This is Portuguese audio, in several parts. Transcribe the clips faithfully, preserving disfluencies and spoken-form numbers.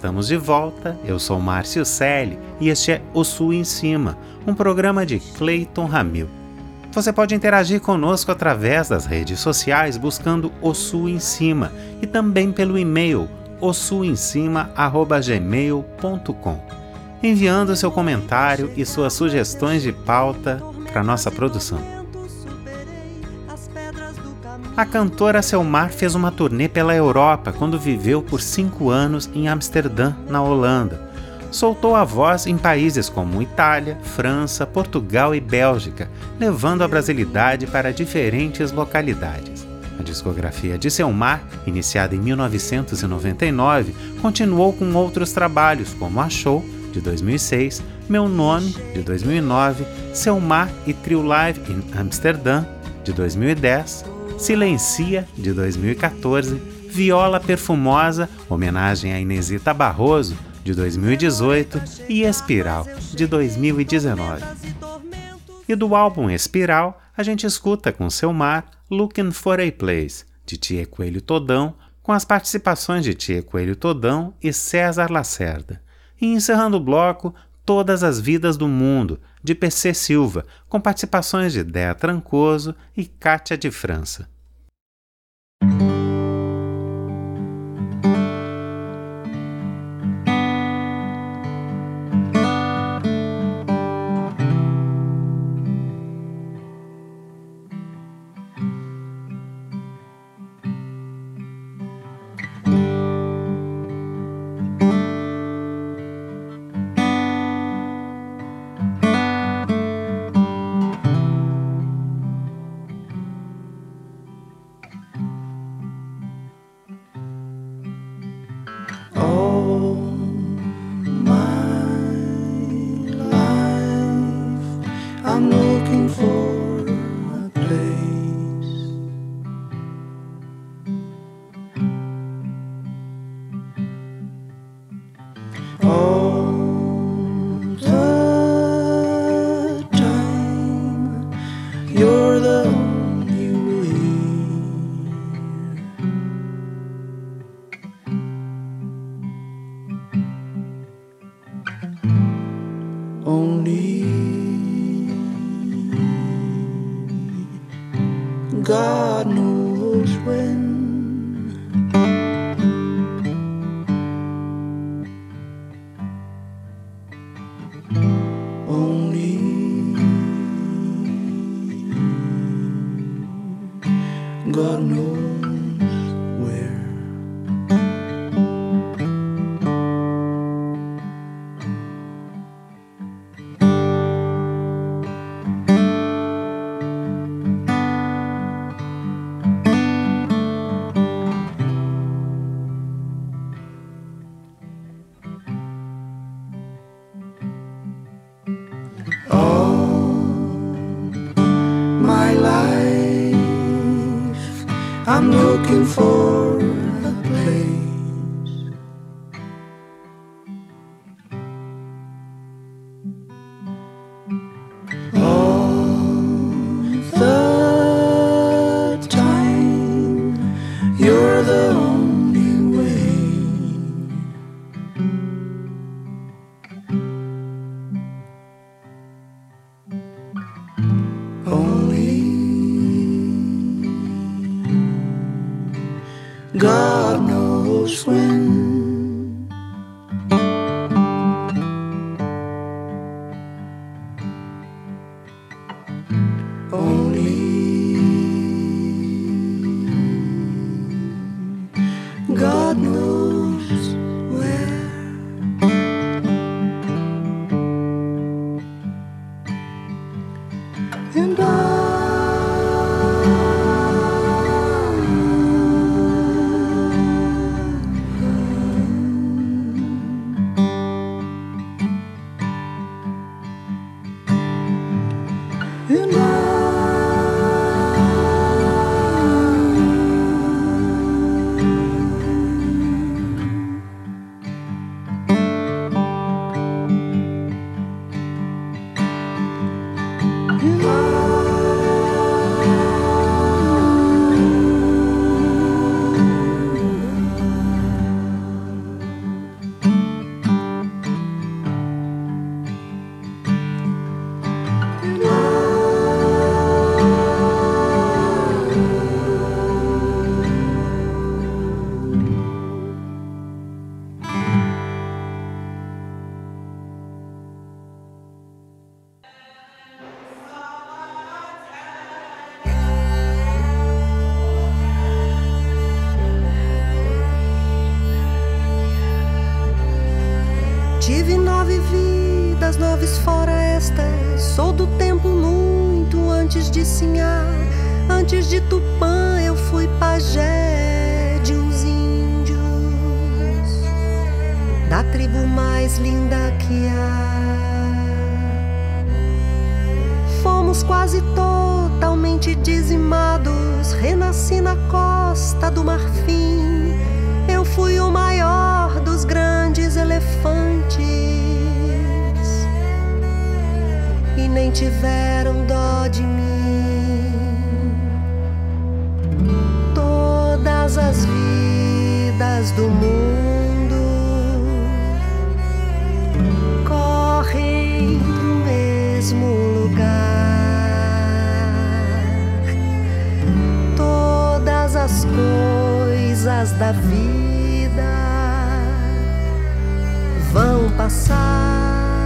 estamos de volta. Eu sou Márcio Selle e este é O Sul em Cima, um programa de Cleiton Ramil. Você pode interagir conosco através das redes sociais buscando O Sul em Cima e também pelo e-mail osulemcima arroba gmail ponto com, enviando seu comentário e suas sugestões de pauta para nossa produção. A cantora Selmar fez uma turnê pela Europa quando viveu por cinco anos em Amsterdã, na Holanda. Soltou a voz em países como Itália, França, Portugal e Bélgica, levando a brasilidade para diferentes localidades. A discografia de Selmar, iniciada em mil novecentos e noventa e nove, continuou com outros trabalhos como Achou, de dois mil e seis, Meu Nome, de dois mil e nove, Selmar e Trio Live em Amsterdã, de dois mil e dez, Silencia, de dois mil e quatorze, Viola Perfumosa, homenagem a Inesita Barroso, de dois mil e dezoito, e Espiral, de dois mil e dezenove. E do álbum Espiral, a gente escuta com Selmar Looking for a Place, de Tia Coelho Todão, com as participações de Tia Coelho Todão e César Lacerda. E encerrando o bloco, Todas as Vidas do Mundo, de P C Silva, com participações de Déa Trancoso e Cátia de França. God knows when. Only God knows where. I'm looking for a place. All the time, you're the only way. Only God knows when. Only God knows where. And I And I And I aves fora estas, sou do tempo muito antes de Sinhá. Antes de Tupã eu fui pajé de uns índios, da tribo mais linda que há. Fomos quase totalmente dizimados, renasci na costa do Marfim. Eu fui o maior dos grandes elefantes e nem tiveram dó de mim. Todas as vidas do mundo correm pro mesmo lugar. Todas as coisas da vida vão passar.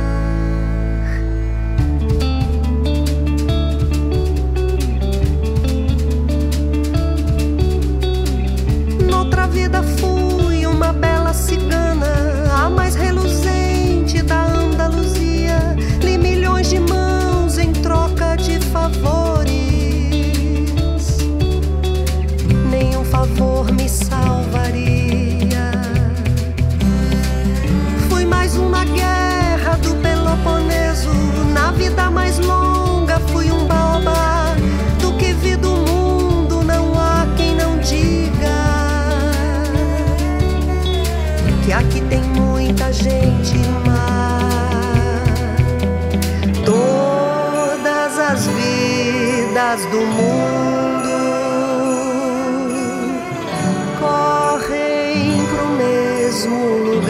Vida fui uma bela cigana, a mais reluzente da Andaluzia. Li milhões de mãos em troca de favores. Nenhum favor me salvaria. Fui mais um na guerra do Peloponeso. Na vida mais longa fui um baobá. Do que vi do mundo não há quem não diga que aqui tem muita gente má. Todas as vidas do mundo correm pro mesmo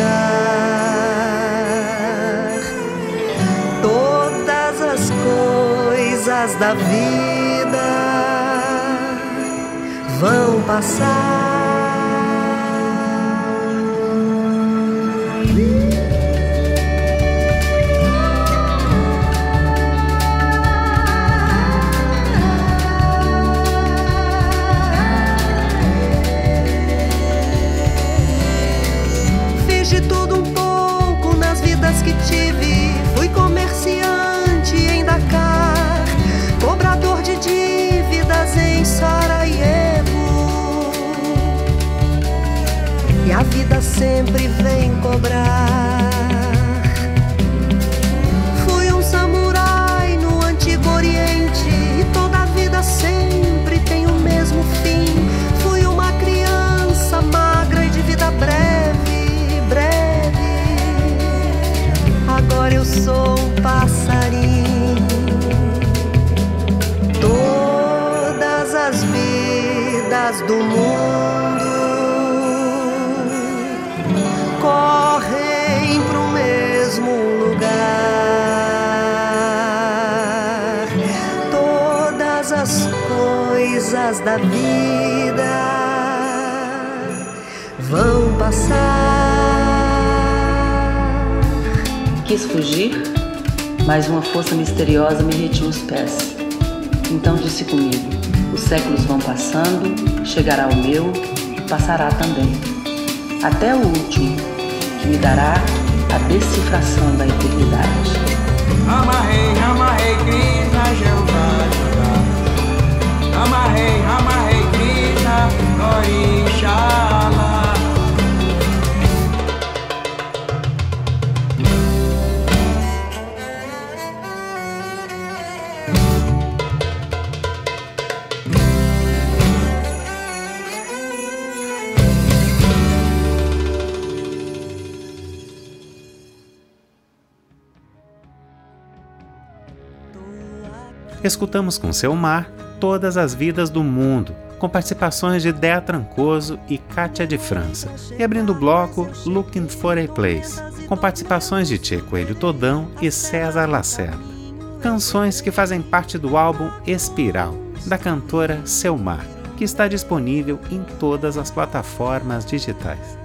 lugar. Todas as coisas da vida vão passar. Que tive, fui comerciante em Dakar, cobrador de dívidas em Sarajevo, e a vida sempre vem cobrar. Fui um samurai no Antigo Oriente, e toda a vida sempre tem o mesmo fim. Fui uma criança magra e de vida breve, breve. Agora eu sou um passarinho. Todas as vidas do mundo correm pro mesmo lugar. Todas as coisas da vida vão passar. Quis fugir, mas uma força misteriosa me retinha os pés. Então disse comigo: os séculos vão passando, chegará o meu e passará também. Até o último, que me dará a decifração da eternidade. Amarrei, amarrei, Krishna, Jeová, Jeová. Amarrei, amarrei, Krishna, Orixalá. Escutamos com Selmar Todas as Vidas do Mundo, com participações de Déa Trancoso e Kátia de França. E abrindo o bloco, Looking for a Place, com participações de Tchê Coelho Todão e César Lacerda. Canções que fazem parte do álbum Espiral, da cantora Selmar, que está disponível em todas as plataformas digitais.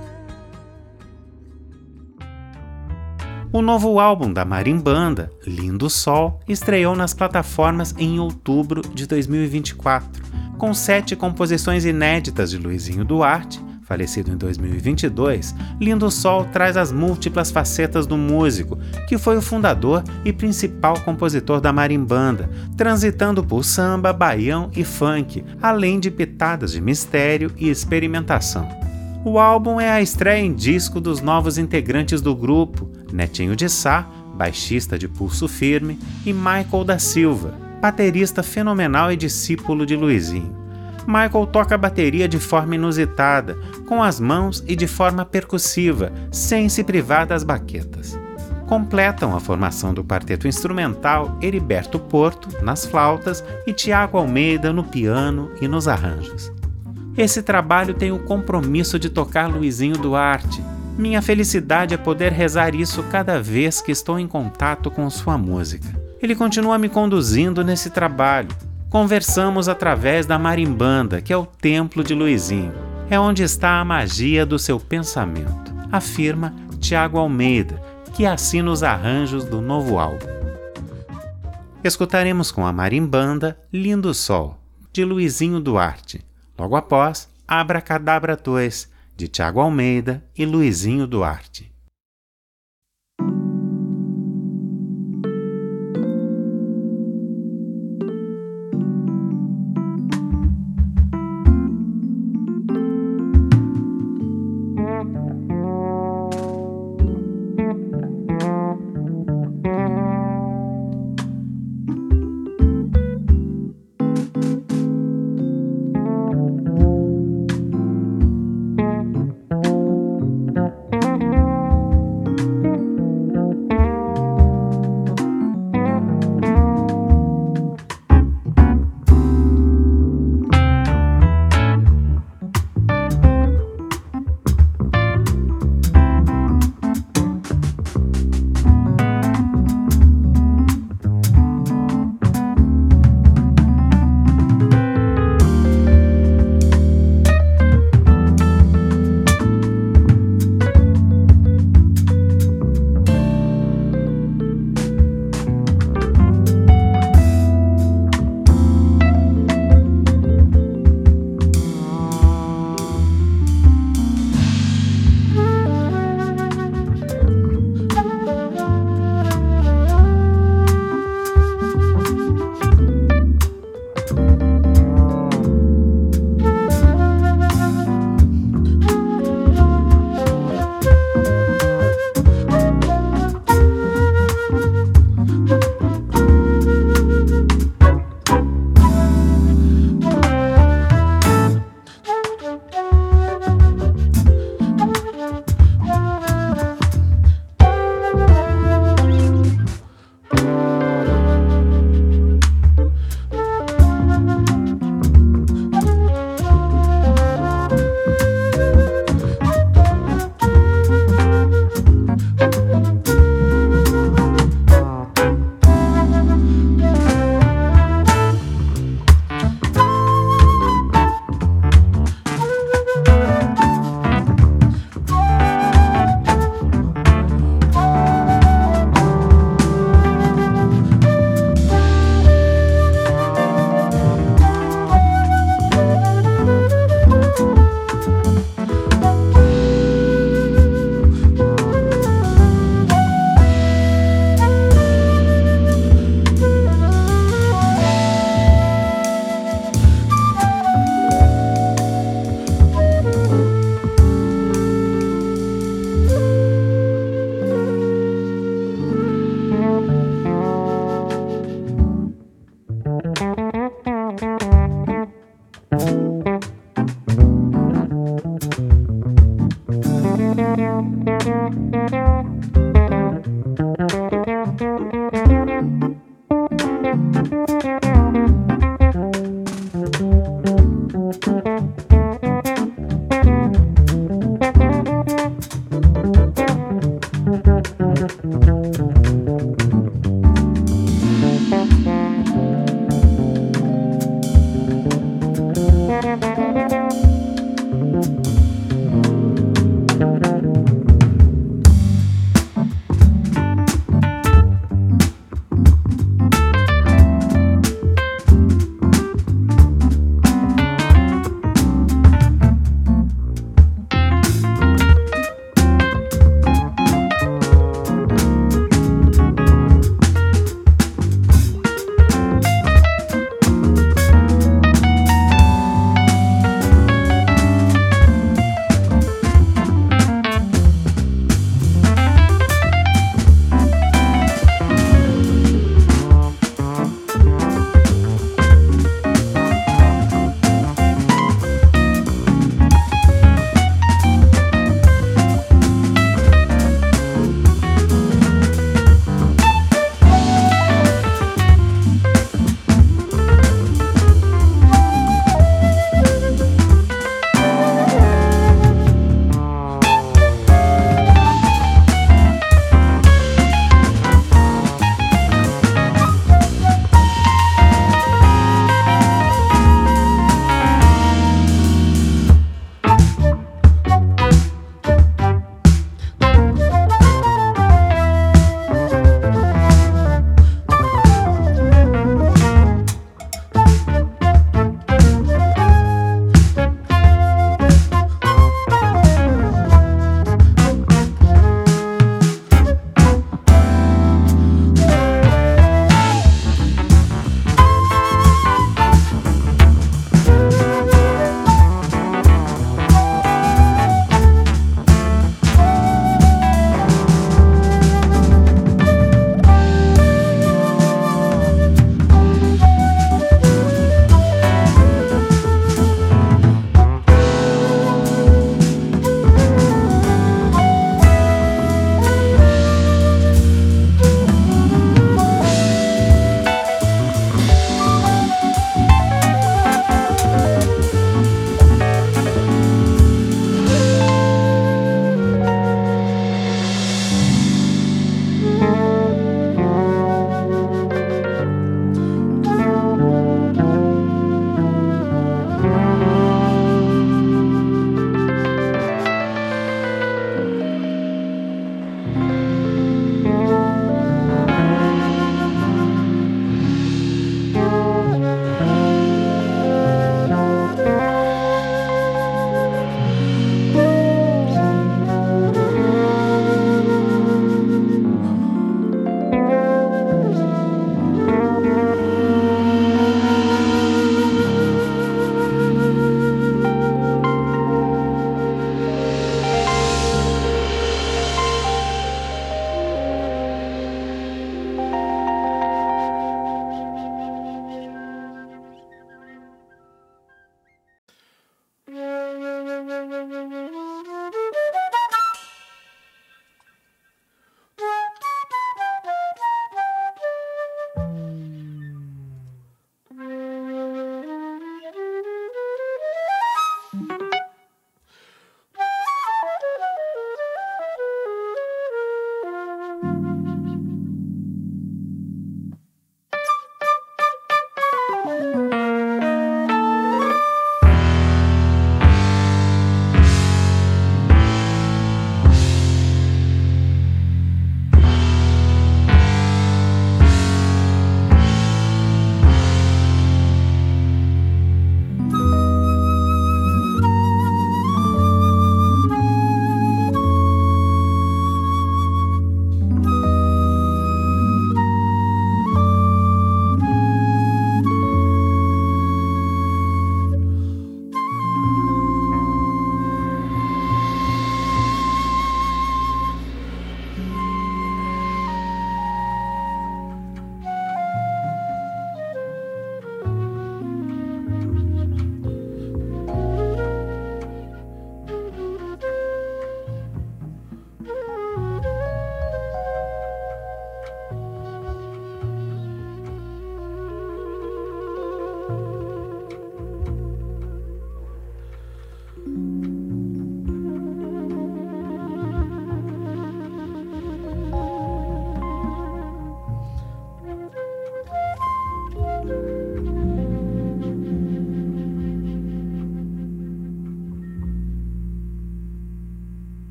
O novo álbum da Marimbanda, Lindo Sol, estreou nas plataformas em outubro de dois mil e vinte e quatro, com sete composições inéditas de Luizinho Duarte, Falecido em dois mil e vinte e dois, Lindo Sol traz as múltiplas facetas do músico, que foi o fundador e principal compositor da marimbanda, transitando por samba, baião e funk, além de pitadas de mistério e experimentação. O álbum é a estreia em disco dos novos integrantes do grupo, Netinho de Sá, baixista de Pulso Firme, e Michael da Silva, baterista fenomenal e discípulo de Luizinho. Michael toca a bateria de forma inusitada, com as mãos e de forma percussiva, sem se privar das baquetas. Completam a formação do quarteto instrumental Heriberto Porto, nas flautas, e Tiago Almeida no piano e nos arranjos. Esse trabalho tem o compromisso de tocar Luizinho Duarte. Minha felicidade é poder rezar isso cada vez que estou em contato com sua música. Ele continua me conduzindo nesse trabalho. Conversamos através da marimbanda, que é o templo de Luizinho. É onde está a magia do seu pensamento, afirma Tiago Almeida, que assina os arranjos do novo álbum. Escutaremos com a marimbanda Lindo Sol, de Luizinho Duarte. Logo após, Abracadabra dois, de Tiago Almeida e Luizinho Duarte.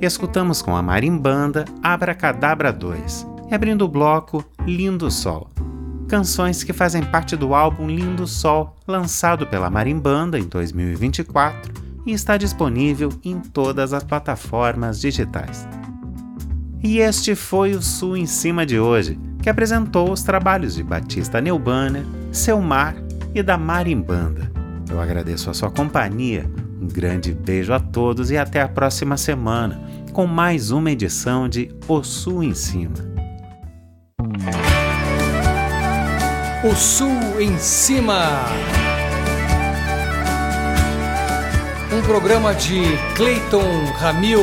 escutamos com a Marimbanda Abracadabra dois e abrindo o bloco Lindo Sol. Canções que fazem parte do álbum Lindo Sol, lançado pela Marimbanda em dois mil e vinte e quatro e está disponível em todas as plataformas digitais. E este foi o Sul em Cima de hoje, que apresentou os trabalhos de Batista Neubanner, Selmar e da Marimbanda. Eu agradeço a sua companhia, um grande beijo a todos e até a próxima semana, com mais uma edição de O Sul em Cima. O Sul em Cima. Um programa de Cleiton Ramil.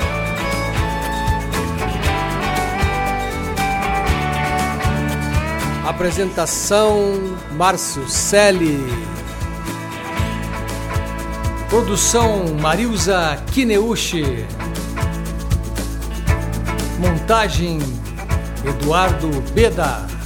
Apresentação Márcio Selle. Produção Marilza Kineuchi. Montagem Eduardo Beda.